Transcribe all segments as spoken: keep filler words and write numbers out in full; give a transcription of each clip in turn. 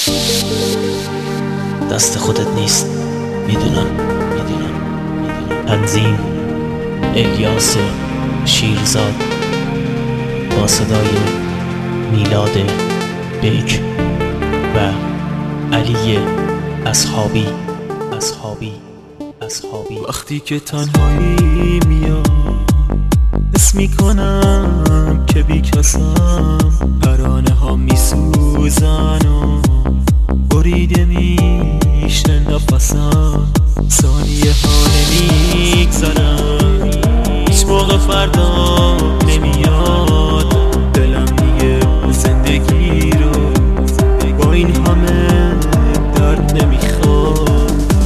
دست خودت نیست، میدونم میدونم تنظیم الیاس شیرزاد با صدای میلاد بیک و علی اصحابی اصحابی اصحابی. وقتی که تنهایی میاد حس میکنم که بی کسم، ترانه ها میسوزن و بریده میشه نفسم، ثانیه ها نمیگذرم، هیچ موقع فردا نمیاد، دلم میگه زندگی رو با این همه درد نمیخواد.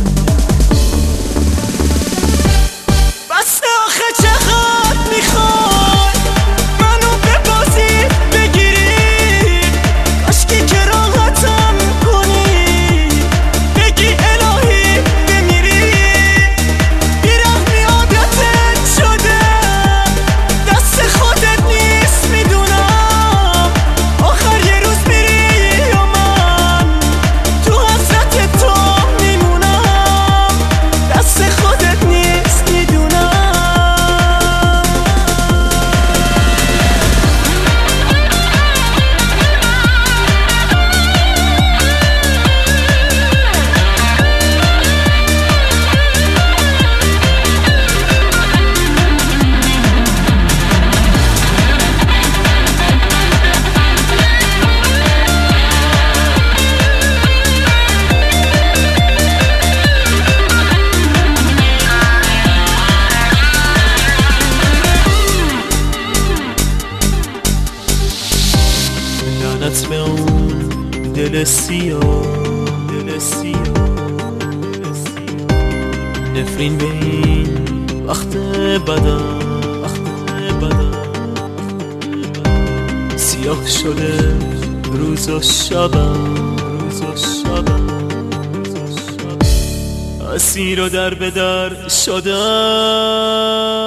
بس آخه چقدر میخوای منو به بازی بگیری، کاشکی که راحتم کنی، بگی الهی بمیری، بیرحمی عادتت شده، دست خودت نیست میدونم، آخر یه روز میری یا من تو حسرت تو میمونم، دست خودت نیست میدونم. لعنت به اون دل سیاه، دل سیاه، دل سیاه، نفرین به این وقت بدم، وقت بدم، سیاه شده روز و شبم، روز و شبم، روز و شبم، اسیر و در به در شدم.